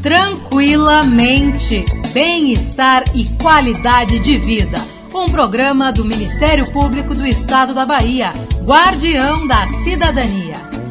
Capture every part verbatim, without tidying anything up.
Tranquilamente, bem-estar e qualidade de vida. Um programa do Ministério Público do Estado da Bahia, Guardião da Cidadania.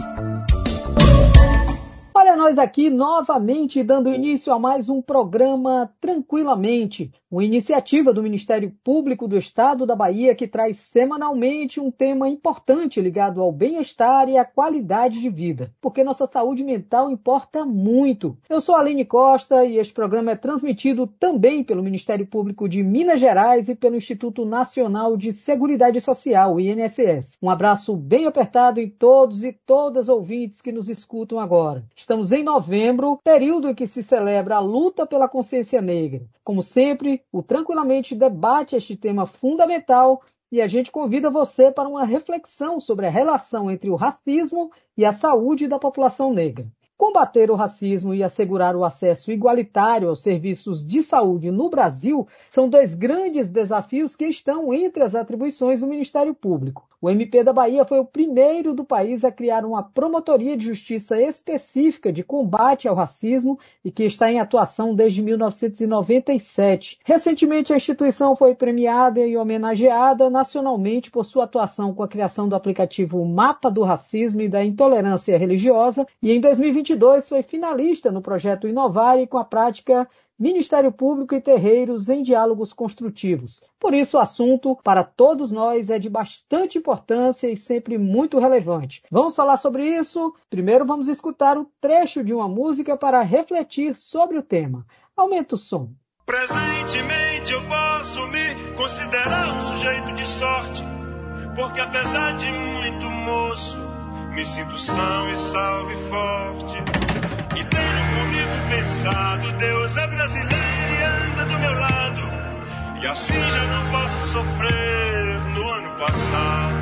Olha nós aqui novamente dando início a mais um programa Tranquilamente, uma iniciativa do Ministério Público do Estado da Bahia que traz semanalmente um tema importante ligado ao bem-estar e à qualidade de vida, porque nossa saúde mental importa muito. Eu sou a Aline Costa e este programa é transmitido também pelo Ministério Público de Minas Gerais e pelo Instituto Nacional de Seguridade Social, o I N S S. Um abraço bem apertado em todos e todas as ouvintes que nos escutam agora. Estamos em novembro, período em que se celebra a luta pela consciência negra. Como sempre, o Tranquilamente debate este tema fundamental e a gente convida você para uma reflexão sobre a relação entre o racismo e a saúde da população negra. Combater o racismo e assegurar o acesso igualitário aos serviços de saúde no Brasil são dois grandes desafios que estão entre as atribuições do Ministério Público. O M P da Bahia foi o primeiro do país a criar uma promotoria de justiça específica de combate ao racismo e que está em atuação desde mil novecentos e noventa e sete. Recentemente, a instituição foi premiada e homenageada nacionalmente por sua atuação com a criação do aplicativo Mapa do Racismo e da Intolerância Religiosa e em dois mil e vinte e dois foi finalista no projeto Inovar e com a prática Ministério Público e Terreiros em Diálogos Construtivos. Por isso, o assunto, para todos nós, é de bastante importância e sempre muito relevante. Vamos falar sobre isso? Primeiro vamos escutar o trecho de uma música para refletir sobre o tema. Aumenta o som. Presentemente eu posso me considerar um sujeito de sorte, porque apesar de muito moço, me sinto são e salve forte. E tenho comigo pensado, Deus é brasileiro e anda do meu lado, e assim já não posso sofrer no ano passado.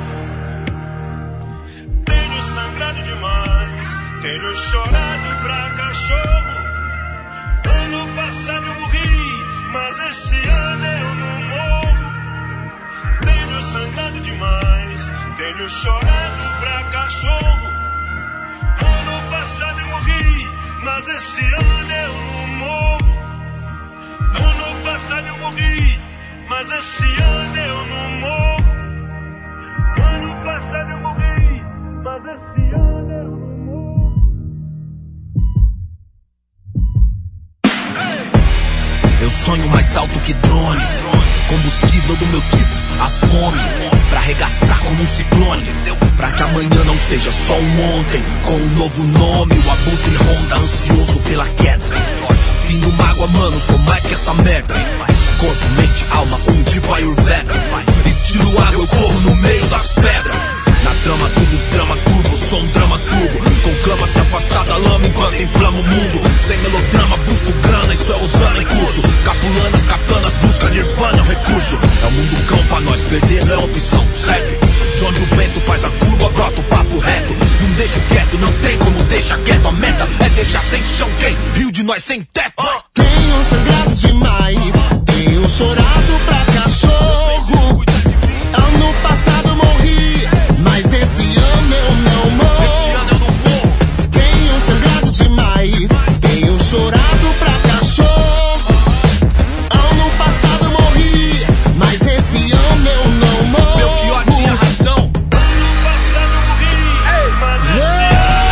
Tenho sangrado demais, tenho chorado pra cachorro. Ano passado eu morri, mas esse ano eu não morro. Tenho sangrado demais, tenho chorado pra cachorro. Ano passado eu morri, mas esse ano eu não morro. Ano passado eu morri, mas esse ano eu não morro. Ano passado eu morri, mas esse ano eu não morro. Eu sonho mais alto que drones, combustível do meu tipo, a fome, pra arregaçar como um ciclone, pra que amanhã não seja só um ontem, com um novo nome, o abutre ronda ansioso pela queda. Fim do mágoa, mano, sou mais que essa merda. Corpo, mente, alma, um tipo Ayurveda. Estilo água, eu corro no meio das pedras. Na trama, tudo os drama turbo, sou um drama turbo. Conclama se afastar da lama enquanto inflama o mundo. Sem melodrama, busco grana, isso é usando em curso. Capulanas, katanas, busca nirvana, é um recurso. É o mundo cão pra nós, perder não é opção, segue. De onde o vento faz a curva, brota o papo reto. Não deixo quieto, não tem como deixar quieto. A meta é deixar sem chão quem rio de nós sem teto. Tenho sangrado demais, tenho chorado pra cachorro. Ano passado morri, mas esse ano eu não morro. Tenho sangrado demais, tenho chorado pra cachorro. Ano passado morri, mas esse ano eu não morro. Meu pior tinha razão. Ano passado eu morri, mas esse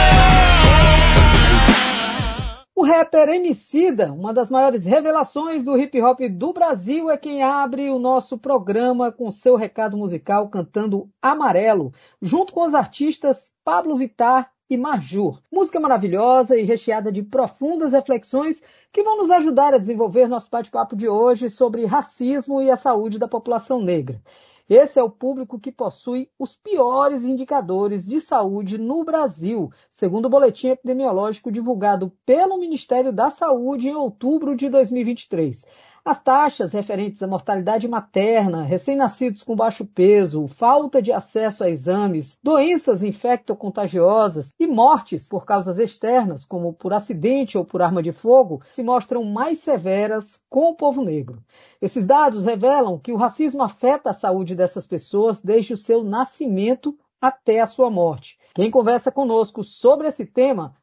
O rapper Emicida, uma das maiores revelações do hip hop do Brasil, é quem abre o nosso programa com seu recado musical cantando Amarelo, junto com os artistas Pablo Vittar e Marjur. Música maravilhosa e recheada de profundas reflexões que vão nos ajudar a desenvolver nosso bate-papo de hoje sobre racismo e a saúde da população negra. Esse é o público que possui os piores indicadores de saúde no Brasil, segundo o boletim epidemiológico divulgado pelo Ministério da Saúde em outubro de dois mil e vinte e três. As taxas referentes à mortalidade materna, recém-nascidos com baixo peso, falta de acesso a exames, doenças infecto-contagiosas e mortes por causas externas, como por acidente ou por arma de fogo, se mostram mais severas com o povo negro. Esses dados revelam que o racismo afeta a saúde dessas pessoas desde o seu nascimento até a sua morte. Quem conversa conosco sobre esse tema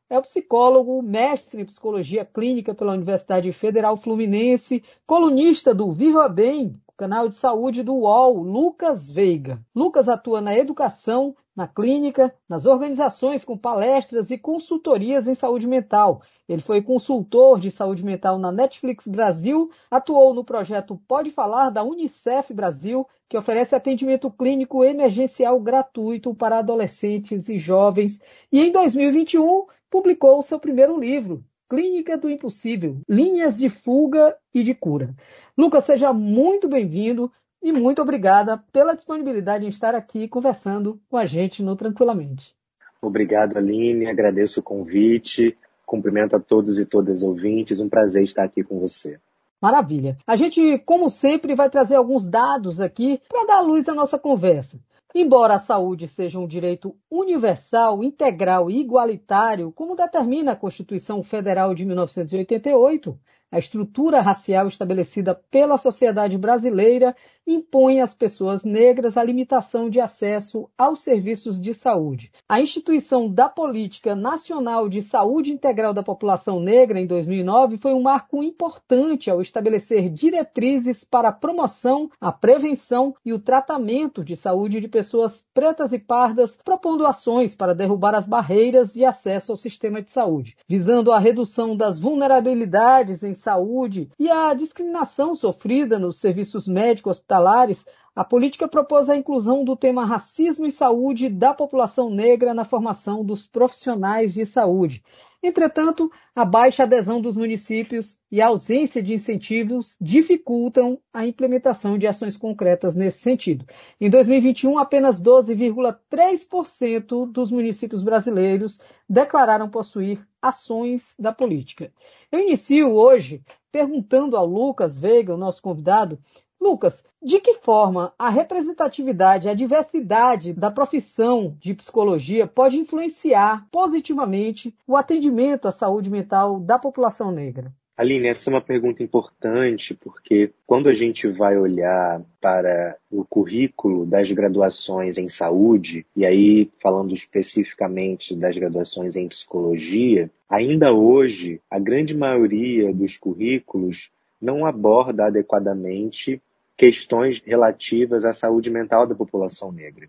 é o psicólogo, mestre em psicologia clínica pela Universidade Federal Fluminense, colunista do Viva Bem, canal de saúde do U O L, Lucas Veiga. Lucas atua na educação, na clínica, nas organizações com palestras e consultorias em saúde mental. Ele foi consultor de saúde mental na Netflix Brasil, atuou no projeto Pode Falar da Unicef Brasil, que oferece atendimento clínico emergencial gratuito para adolescentes e jovens, e em dois mil e vinte e um publicou o seu primeiro livro, Clínica do Impossível, Linhas de Fuga e de Cura. Lucas, seja muito bem-vindo e muito obrigada pela disponibilidade em estar aqui conversando com a gente no Tranquilamente. Obrigado, Aline, agradeço o convite, cumprimento a todos e todas os ouvintes, um prazer estar aqui com você. Maravilha. A gente, como sempre, vai trazer alguns dados aqui para dar luz à nossa conversa. Embora a saúde seja um direito universal, integral e igualitário, como determina a Constituição Federal de mil novecentos e oitenta e oito, a estrutura racial estabelecida pela sociedade brasileira impõe às pessoas negras a limitação de acesso aos serviços de saúde. A instituição da Política Nacional de Saúde Integral da População Negra, em dois mil e nove, foi um marco importante ao estabelecer diretrizes para a promoção, a prevenção e o tratamento de saúde de pessoas pretas e pardas, propondo ações para derrubar as barreiras de acesso ao sistema de saúde, visando a redução das vulnerabilidades em saúde e a discriminação sofrida nos serviços médico-hospitalares. A política propôs a inclusão do tema racismo e saúde da população negra na formação dos profissionais de saúde. Entretanto, a baixa adesão dos municípios e a ausência de incentivos dificultam a implementação de ações concretas nesse sentido. Em dois mil e vinte e um, apenas doze vírgula três por cento dos municípios brasileiros declararam possuir ações da política. Eu inicio hoje perguntando ao Lucas Veiga, o nosso convidado. Lucas, de que forma a representatividade, a diversidade da profissão de psicologia pode influenciar positivamente o atendimento à saúde mental da população negra? Aline, essa é uma pergunta importante, porque quando a gente vai olhar para o currículo das graduações em saúde, e aí falando especificamente das graduações em psicologia, ainda hoje a grande maioria dos currículos não aborda adequadamente questões relativas à saúde mental da população negra.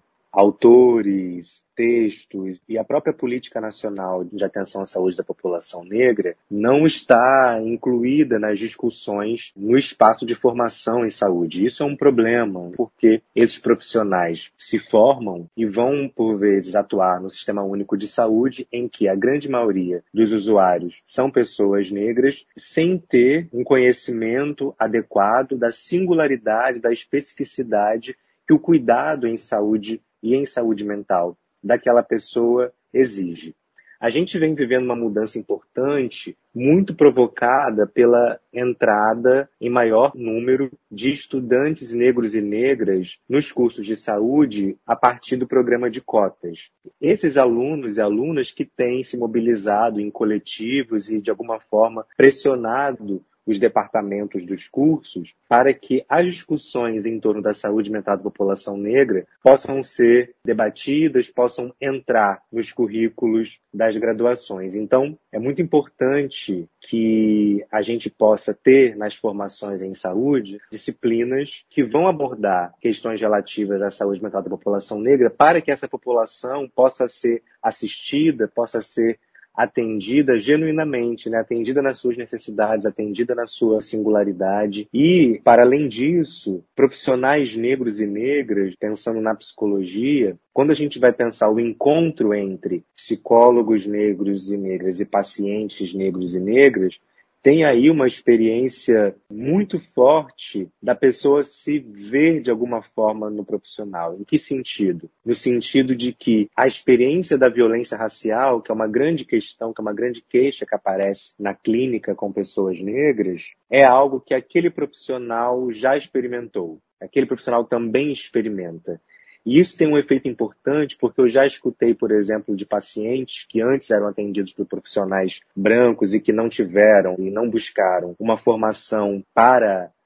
Autores, textos e a própria política nacional de atenção à saúde da população negra não está incluída nas discussões no espaço de formação em saúde. Isso é um problema, porque esses profissionais se formam e vão, por vezes, atuar no Sistema Único de Saúde, em que a grande maioria dos usuários são pessoas negras, sem ter um conhecimento adequado da singularidade, da especificidade que o cuidado em saúde e em saúde mental daquela pessoa exige. A gente vem vivendo uma mudança importante, muito provocada pela entrada em maior número de estudantes negros e negras nos cursos de saúde a partir do programa de cotas. Esses alunos e alunas que têm se mobilizado em coletivos e, de alguma forma, pressionado os departamentos dos cursos para que as discussões em torno da saúde mental da população negra possam ser debatidas, possam entrar nos currículos das graduações. Então, é muito importante que a gente possa ter nas formações em saúde disciplinas que vão abordar questões relativas à saúde mental da população negra para que essa população possa ser assistida, possa ser atendida genuinamente, né? Atendida nas suas necessidades, atendida na sua singularidade. E, para além disso, profissionais negros e negras, pensando na psicologia, quando a gente vai pensar o encontro entre psicólogos negros e negras e pacientes negros e negras, tem aí uma experiência muito forte da pessoa se ver de alguma forma no profissional. Em que sentido? No sentido de que a experiência da violência racial, que é uma grande questão, que é uma grande queixa que aparece na clínica com pessoas negras, é algo que aquele profissional já experimentou. Aquele profissional também experimenta. E isso tem um efeito importante porque eu já escutei, por exemplo, de pacientes que antes eram atendidos por profissionais brancos e que não tiveram e não buscaram uma formação para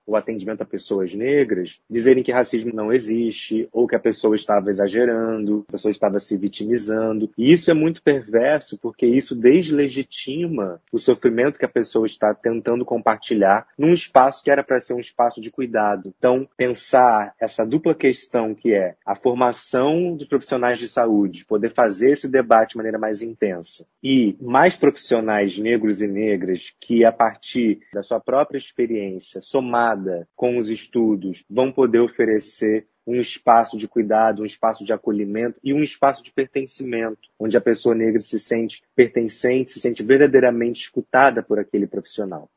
o atendimento a pessoas negras, dizerem que racismo não existe, ou que a pessoa estava exagerando, a pessoa estava se vitimizando. E isso é muito perverso, porque isso deslegitima o sofrimento que a pessoa está tentando compartilhar num espaço que era para ser um espaço de cuidado. Então, pensar essa dupla questão que é a formação dos profissionais de saúde, poder fazer esse debate de maneira mais intensa, e mais profissionais negros e negras que, a partir da sua própria experiência, somada com os estudos, vão poder oferecer um espaço de cuidado, um espaço de acolhimento e um espaço de pertencimento, onde a pessoa negra se sente pertencente, se sente verdadeiramente escutada por aquele profissional.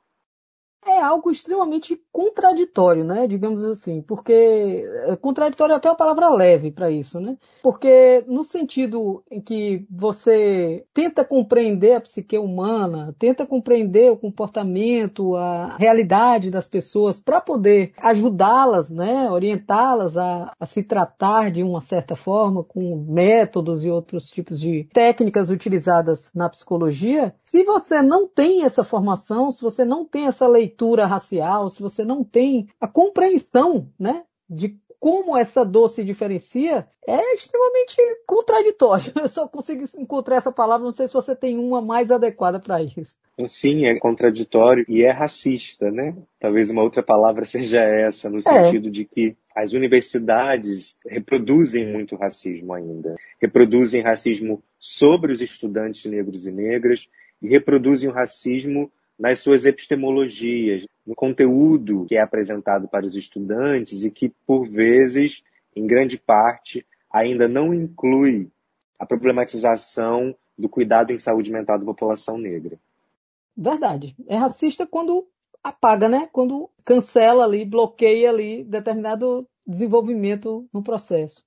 É algo extremamente contraditório, né? Digamos assim, porque contraditório é até uma palavra leve para isso, né? Porque no sentido em que você tenta compreender a psique humana, tenta compreender o comportamento, a realidade das pessoas para poder ajudá-las, né? Orientá-las a, a se tratar de uma certa forma com métodos e outros tipos de técnicas utilizadas na psicologia. Se você não tem essa formação, se você não tem essa leitura racial, se você não tem a compreensão, né, de como essa dor se diferencia, é extremamente contraditório. Eu só consigo encontrar essa palavra, não sei se você tem uma mais adequada para isso. Sim, é contraditório e é racista, né? Talvez uma outra palavra seja essa, no sentido é. de que as universidades reproduzem muito racismo ainda. Reproduzem racismo sobre os estudantes negros e negras, e reproduzem o racismo nas suas epistemologias, no conteúdo que é apresentado para os estudantes e que, por vezes, em grande parte, ainda não inclui a problematização do cuidado em saúde mental da população negra. Verdade. É racista quando apaga, né? Quando cancela ali, bloqueia ali determinado desenvolvimento no processo.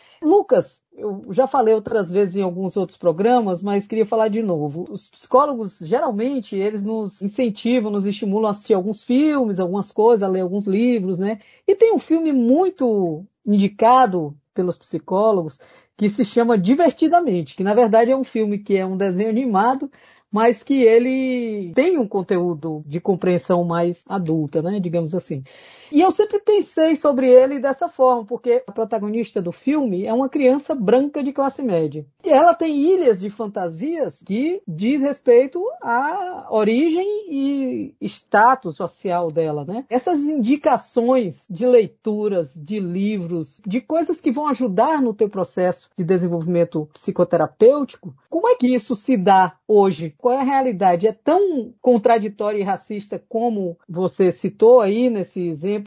Lucas, eu já falei outras vezes em alguns outros programas, mas queria falar de novo. Os psicólogos, geralmente, eles nos incentivam, nos estimulam a assistir alguns filmes, algumas coisas, a ler alguns livros, né? E tem um filme muito indicado pelos psicólogos que se chama Divertidamente, que na verdade é um filme que é um desenho animado, mas que ele tem um conteúdo de compreensão mais adulta, né, digamos assim. E eu sempre pensei sobre ele dessa forma, porque a protagonista do filme é uma criança branca de classe média. E ela tem ilhas de fantasias que diz respeito à origem e status social dela, né? Essas indicações de leituras, de livros, de coisas que vão ajudar no teu processo de desenvolvimento psicoterapêutico, como é que isso se dá hoje? Qual é a realidade? É tão contraditória e racista como você citou aí nesse exemplo?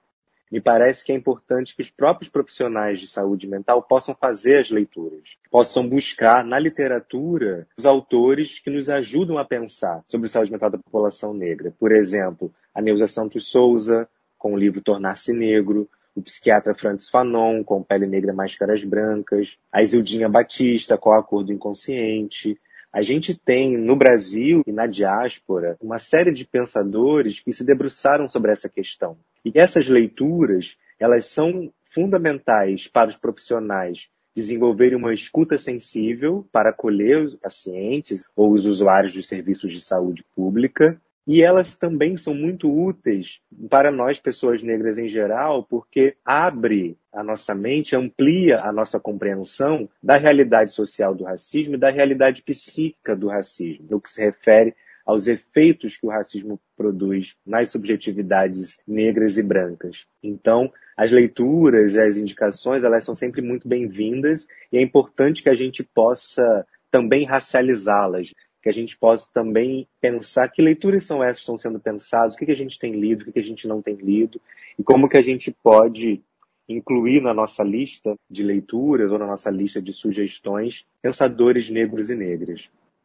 Me parece que é importante que os próprios profissionais de saúde mental possam fazer as leituras, possam buscar na literatura os autores que nos ajudam a pensar sobre a saúde mental da população negra. Por exemplo, a Neuza Santos Souza, com o livro Tornar-se Negro, o psiquiatra Frantz Fanon, com Pele Negra, Máscaras Brancas, a Isildinha Batista, com A Cor do Inconsciente. A gente tem no Brasil e na diáspora uma série de pensadores que se debruçaram sobre essa questão. E essas leituras, elas são fundamentais para os profissionais desenvolverem uma escuta sensível para acolher os pacientes ou os usuários dos serviços de saúde pública. E elas também são muito úteis para nós, pessoas negras em geral, porque abre a nossa mente, amplia a nossa compreensão da realidade social do racismo e da realidade psíquica do racismo, no que se refere aos efeitos que o racismo produz nas subjetividades negras e brancas. Então, as leituras e as indicações, elas são sempre muito bem-vindas e é importante que a gente possa também racializá-las, que a gente possa também pensar que leituras são essas que estão sendo pensadas, o que a gente tem lido, o que a gente não tem lido, e como que a gente pode incluir na nossa lista de leituras ou na nossa lista de sugestões pensadores negros e negras.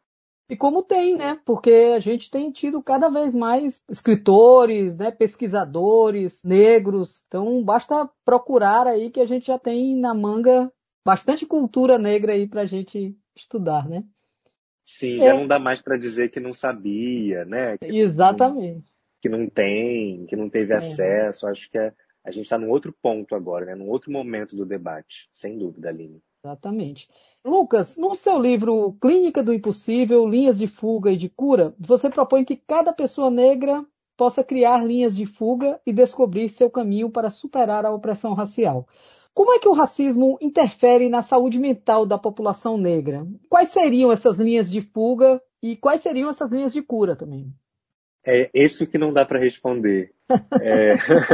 E como tem, né? Porque a gente tem tido cada vez mais escritores, né? Pesquisadores negros, então basta procurar aí que a gente já tem na manga bastante cultura negra aí para a gente estudar, né? Sim, já é. Não dá mais para dizer que não sabia, né? Que Exatamente. Não, que não tem, que não teve é. acesso. Acho que é, a gente está num outro ponto agora, né? Num outro momento do debate, sem dúvida, Aline. Exatamente. Lucas, no seu livro Clínica do Impossível, Linhas de Fuga e de Cura, você propõe que cada pessoa negra possa criar linhas de fuga e descobrir seu caminho para superar a opressão racial. Como é que o racismo interfere na saúde mental da população negra? Quais seriam essas linhas de fuga e quais seriam essas linhas de cura também? É isso que não dá para responder. É...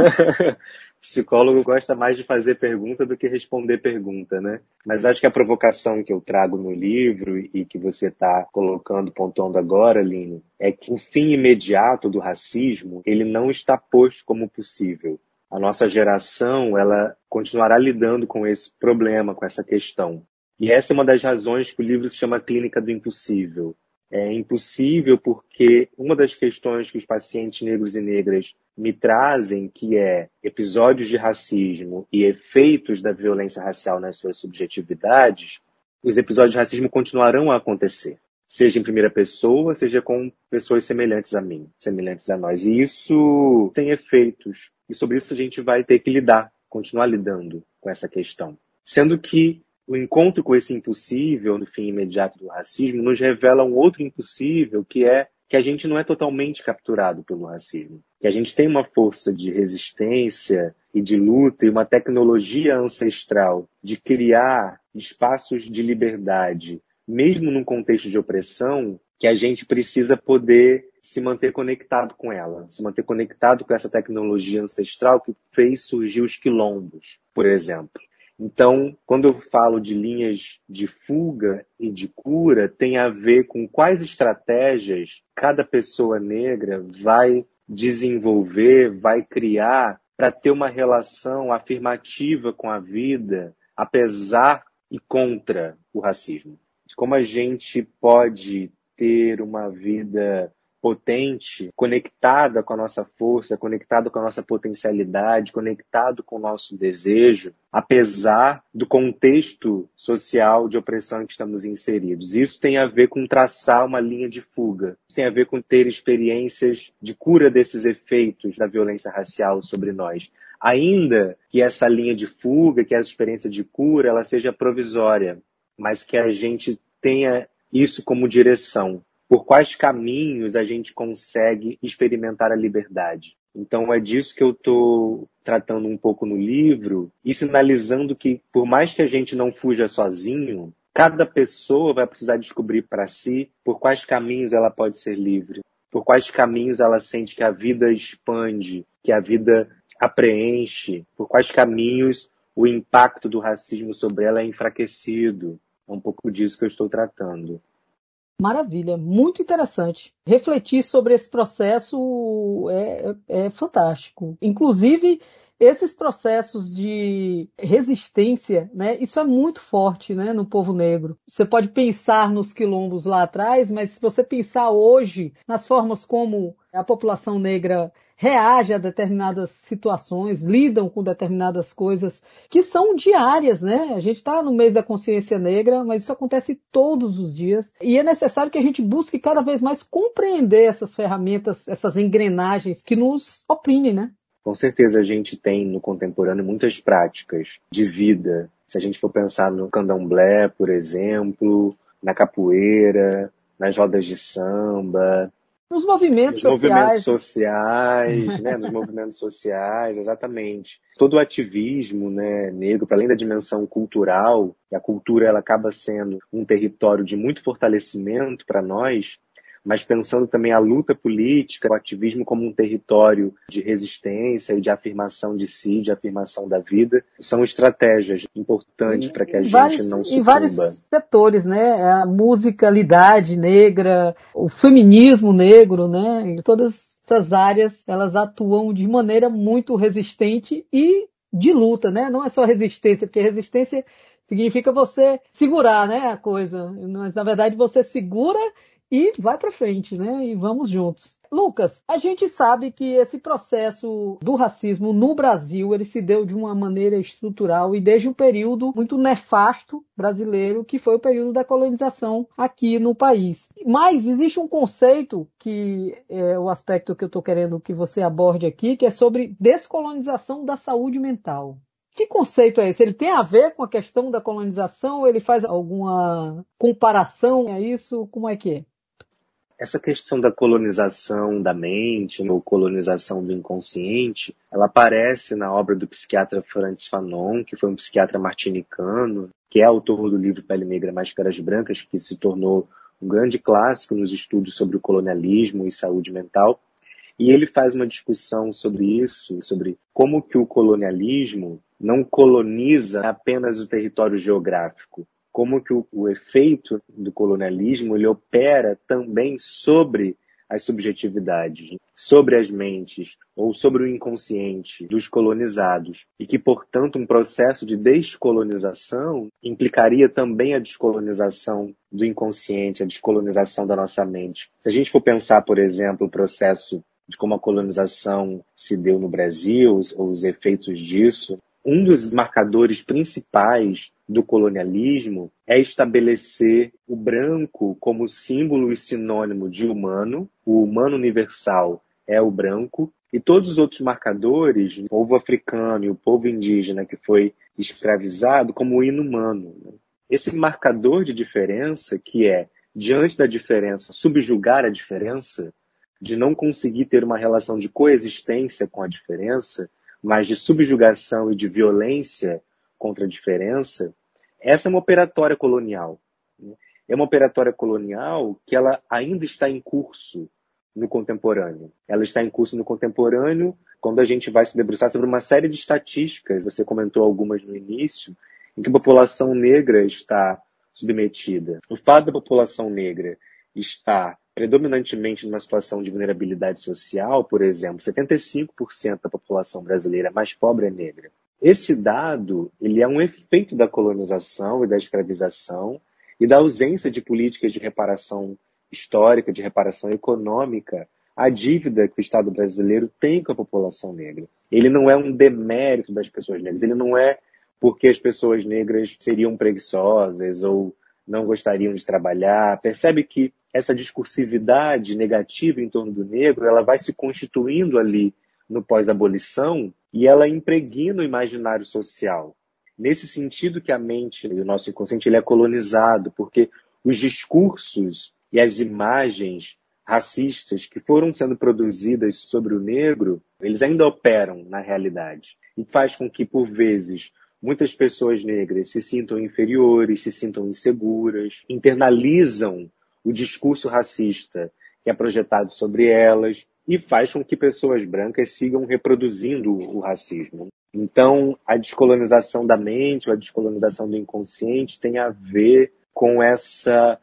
Psicólogo gosta mais de fazer pergunta do que responder pergunta, né? Mas acho que a provocação que eu trago no livro e que você está colocando, pontuando agora, Aline, é que o fim imediato do racismo, ele não está posto como possível. A nossa geração, ela continuará lidando com esse problema, com essa questão. E essa é uma das razões que o livro se chama Clínica do Impossível. É impossível porque uma das questões que os pacientes negros e negras me trazem, que é episódios de racismo e efeitos da violência racial nas suas subjetividades, os episódios de racismo continuarão a acontecer. Seja em primeira pessoa, seja com pessoas semelhantes a mim, semelhantes a nós. E isso tem efeitos. E sobre isso a gente vai ter que lidar, continuar lidando com essa questão. Sendo que o encontro com esse impossível, no fim imediato do racismo, nos revela um outro impossível, que é que a gente não é totalmente capturado pelo racismo. Que a gente tem uma força de resistência e de luta e uma tecnologia ancestral de criar espaços de liberdade, mesmo num contexto de opressão, que a gente precisa poder se manter conectado com ela, se manter conectado com essa tecnologia ancestral que fez surgir os quilombos, por exemplo. Então, quando eu falo de linhas de fuga e de cura, tem a ver com quais estratégias cada pessoa negra vai desenvolver, vai criar para ter uma relação afirmativa com a vida, apesar e contra o racismo. Como a gente pode ter uma vida potente, conectada com a nossa força, conectado com a nossa potencialidade, conectado com o nosso desejo, apesar do contexto social de opressão em que estamos inseridos. Isso tem a ver com traçar uma linha de fuga, tem a ver com ter experiências de cura desses efeitos da violência racial sobre nós. Ainda que essa linha de fuga, que essa experiência de cura, ela seja provisória, mas que a gente tenha isso como direção. Por quais caminhos a gente consegue experimentar a liberdade. Então é disso que eu estou tratando um pouco no livro e sinalizando que, por mais que a gente não fuja sozinho, cada pessoa vai precisar descobrir para si por quais caminhos ela pode ser livre, por quais caminhos ela sente que a vida expande, que a vida a preenche, por quais caminhos o impacto do racismo sobre ela é enfraquecido. É um pouco disso que eu estou tratando. Maravilha, muito interessante. Refletir sobre esse processo é, é, é fantástico. Inclusive, esses processos de resistência, né, isso é muito forte, né, no povo negro. Você pode pensar nos quilombos lá atrás, mas se você pensar hoje nas formas como a população negra reage a determinadas situações, lidam com determinadas coisas que são diárias, né? A gente está no mês da consciência negra, mas isso acontece todos os dias. E é necessário que a gente busque cada vez mais compreender essas ferramentas, essas engrenagens que nos oprimem, né? Com certeza a gente tem no contemporâneo muitas práticas de vida. Se a gente for pensar no candomblé, por exemplo, na capoeira, nas rodas de samba, Nos movimentos nos sociais. movimentos sociais, né? Nos movimentos sociais, exatamente. Todo o ativismo, né, negro, para além da dimensão cultural, e a cultura ela acaba sendo um território de muito fortalecimento para nós, mas pensando também a luta política, o ativismo como um território de resistência e de afirmação de si, de afirmação da vida, são estratégias importantes para que a em gente vários, não sucumba. Em vários setores, né? A musicalidade negra, o feminismo negro, né? Em todas essas áreas, elas atuam de maneira muito resistente e de luta, né? Não é só resistência, porque resistência significa você segurar, né, a coisa. Mas, na verdade, você segura e vai para frente, né? E vamos juntos. Lucas, a gente sabe que esse processo do racismo no Brasil, ele se deu de uma maneira estrutural e desde um período muito nefasto brasileiro, que foi o período da colonização aqui no país. Mas existe um conceito que é o aspecto que eu estou querendo que você aborde aqui, que é sobre descolonização da saúde mental. Que conceito é esse? Ele tem a ver com a questão da colonização? Ele faz alguma comparação a isso? Como é que é? Essa questão da colonização da mente, ou colonização do inconsciente, ela aparece na obra do psiquiatra Frantz Fanon, que foi um psiquiatra martinicano, que é autor do livro Pele Negra, Máscaras Brancas, que se tornou um grande clássico nos estudos sobre o colonialismo e saúde mental. E ele faz uma discussão sobre isso, sobre como que o colonialismo não coloniza apenas o território geográfico, como que o, o efeito do colonialismo ele opera também sobre as subjetividades, sobre as mentes ou sobre o inconsciente dos colonizados, e que, portanto, um processo de descolonização implicaria também a descolonização do inconsciente, a descolonização da nossa mente. Se a gente for pensar, por exemplo, o processo de como a colonização se deu no Brasil, os, os efeitos disso, um dos marcadores principais do colonialismo é estabelecer o branco como símbolo e sinônimo de humano, o humano universal é o branco, e todos os outros marcadores, o povo africano e o povo indígena que foi escravizado, como o inumano. Esse marcador de diferença, que é, diante da diferença, subjugar a diferença, de não conseguir ter uma relação de coexistência com a diferença, mas de subjugação e de violência contra a diferença, essa é uma operatória colonial. É uma operatória colonial que ela ainda está em curso no contemporâneo. Ela está em curso no contemporâneo quando a gente vai se debruçar sobre uma série de estatísticas, você comentou algumas no início, em que a população negra está submetida. O fato da população negra estar predominantemente numa situação de vulnerabilidade social, por exemplo, setenta e cinco por cento da população brasileira mais pobre é negra. Esse dado ele é um efeito da colonização e da escravização e da ausência de políticas de reparação histórica, de reparação econômica, à dívida que o Estado brasileiro tem com a população negra. Ele não é um demérito das pessoas negras, ele não é porque as pessoas negras seriam preguiçosas ou não gostariam de trabalhar. Percebe que essa discursividade negativa em torno do negro, ela vai se constituindo ali no pós-abolição e ela impregna o imaginário social. Nesse sentido que a mente e o nosso inconsciente ele é colonizado, porque os discursos e as imagens racistas que foram sendo produzidas sobre o negro, eles ainda operam na realidade. E faz com que, por vezes, muitas pessoas negras se sintam inferiores, se sintam inseguras, internalizam o discurso racista que é projetado sobre elas e faz com que pessoas brancas sigam reproduzindo o racismo. Então, a descolonização da mente, a descolonização do inconsciente tem a ver com essa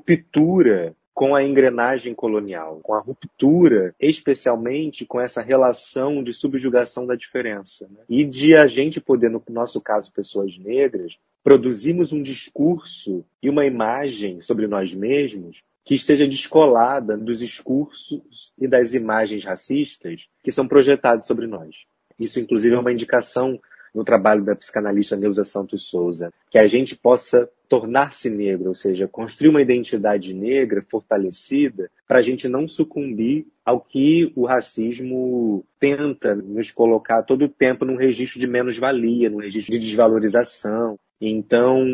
ruptura com a engrenagem colonial, com a ruptura, especialmente com essa relação de subjugação da diferença, né? E de a gente poder, no nosso caso, pessoas negras, produzirmos um discurso e uma imagem sobre nós mesmos que esteja descolada dos discursos e das imagens racistas que são projetados sobre nós. Isso, inclusive, é uma indicação no trabalho da psicanalista Neuza Santos Souza, que a gente possa tornar-se negro, ou seja, construir uma identidade negra fortalecida para a gente não sucumbir ao que o racismo tenta nos colocar todo o tempo num registro de menos-valia, num registro de desvalorização. Então,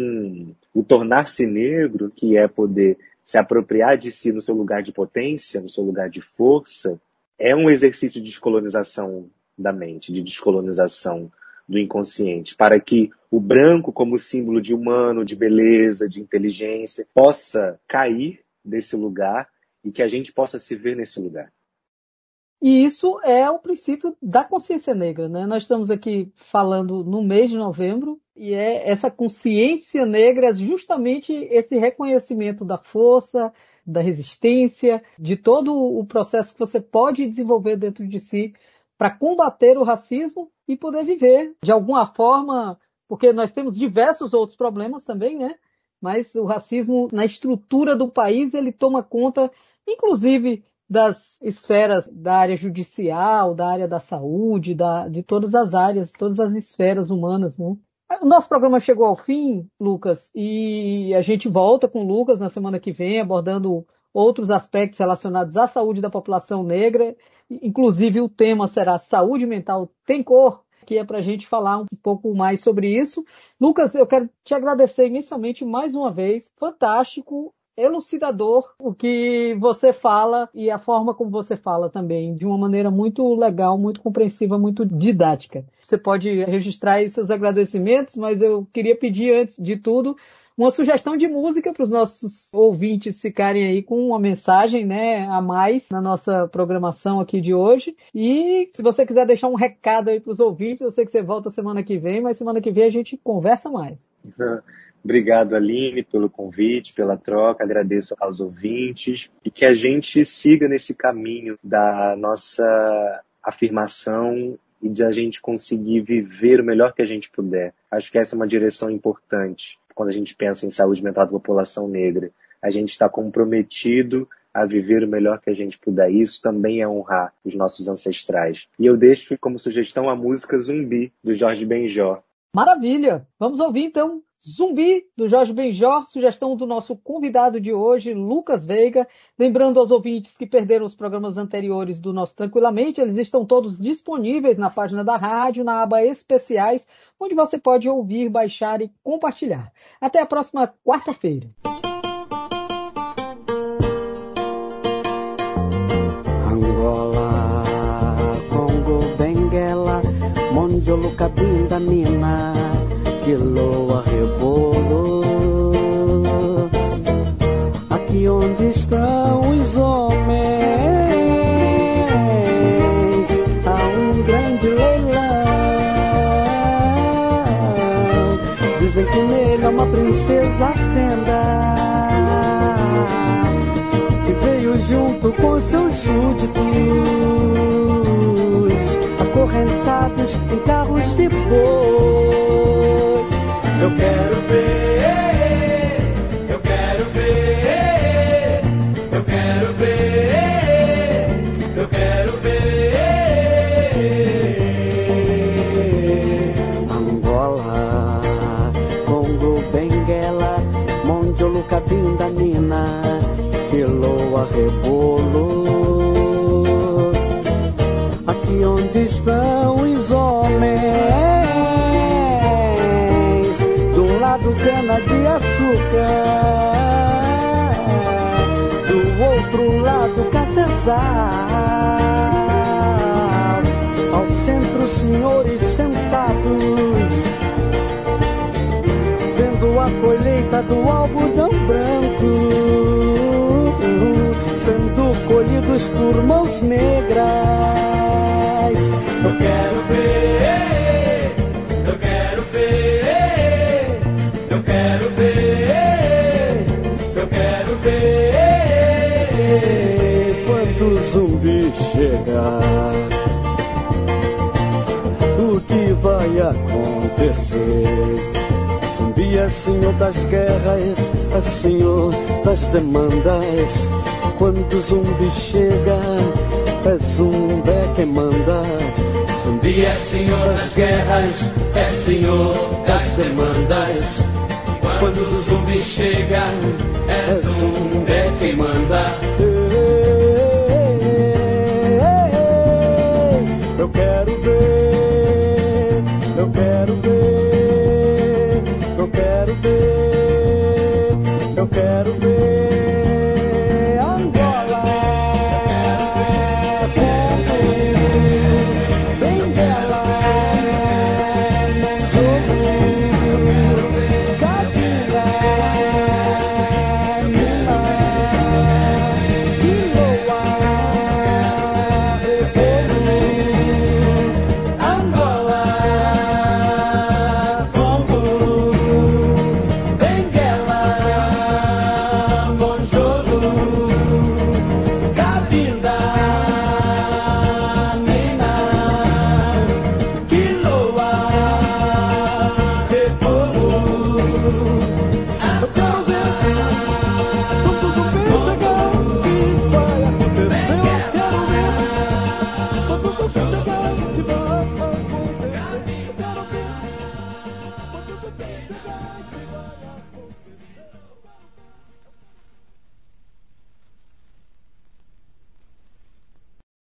o tornar-se negro, que é poder se apropriar de si no seu lugar de potência, no seu lugar de força, é um exercício de descolonização da mente, de descolonização do inconsciente, para que o branco, como símbolo de humano, de beleza, de inteligência, possa cair desse lugar e que a gente possa se ver nesse lugar. E isso é o princípio da consciência negra, né? Nós estamos aqui falando no mês de novembro e é essa consciência negra, justamente esse reconhecimento da força, da resistência, de todo o processo que você pode desenvolver dentro de si para combater o racismo e poder viver de alguma forma, porque nós temos diversos outros problemas também, né? Mas o racismo na estrutura do país, ele toma conta, inclusive, das esferas da área judicial, da área da saúde, da, de todas as áreas, todas as esferas humanas, né? O nosso programa chegou ao fim, Lucas, e a gente volta com o Lucas na semana que vem, abordando outros aspectos relacionados à saúde da população negra. Inclusive, o tema será Saúde Mental Tem Cor, que é para a gente falar um pouco mais sobre isso. Lucas, eu quero te agradecer imensamente mais uma vez. Fantástico elucidador o que você fala e a forma como você fala também, de uma maneira muito legal, muito compreensiva, muito didática. Você pode registrar aí seus agradecimentos, mas eu queria pedir, antes de tudo, uma sugestão de música para os nossos ouvintes ficarem aí com uma mensagem, né, a mais na nossa programação aqui de hoje. E se você quiser deixar um recado aí para os ouvintes, eu sei que você volta semana que vem, mas semana que vem a gente conversa mais. Obrigado, Aline, pelo convite, pela troca. Agradeço aos ouvintes e que a gente siga nesse caminho da nossa afirmação e de a gente conseguir viver o melhor que a gente puder. Acho que essa é uma direção importante quando a gente pensa em saúde mental da população negra. A gente está comprometido a viver o melhor que a gente puder. Isso também é honrar os nossos ancestrais. E eu deixo como sugestão a música Zumbi, do Jorge Benjor. Maravilha! Vamos ouvir então Zumbi, do Jorge Benjor, sugestão do nosso convidado de hoje, Lucas Veiga. Lembrando aos ouvintes que perderam os programas anteriores do nosso Tranquilamente, eles estão todos disponíveis na página da rádio, na aba Especiais, onde você pode ouvir, baixar e compartilhar. Até a próxima quarta-feira. Angola, Congo, Benguela, Mondiolo, Cabinda, Mina, Quiloa, Rebolo. Aqui onde estão os homens, há um grande leilão. Dizem que nele há uma princesa fenda, que veio junto com seus súditos, acorrentados em carros de boi. Eu quero ver, eu quero ver, eu quero ver, eu quero ver. Angola, Congo, Benguela, Mondiolo, Cabinda, Mina, Quiloa, Rebolo. Aqui onde estão os homens, do lado cana de açúcar, do outro lado cafezal, ao centro senhores sentados, vendo a colheita do algodão branco, sendo colhidos por mãos negras. Eu quero ver, eu quero ver, eu quero ver, eu quero ver. Quando o zumbi chegar, o que vai acontecer? Zumbi é senhor das guerras, é senhor das demandas. Quando o zumbi chega, é zumbi quem manda. Zumbi é senhor das guerras, é senhor das demandas. Quando o zumbi chega, é zumbi quem manda. Eu quero ver, eu quero ver, eu quero ver, eu quero ver. Chegar, que vai acontecer? Quero ver.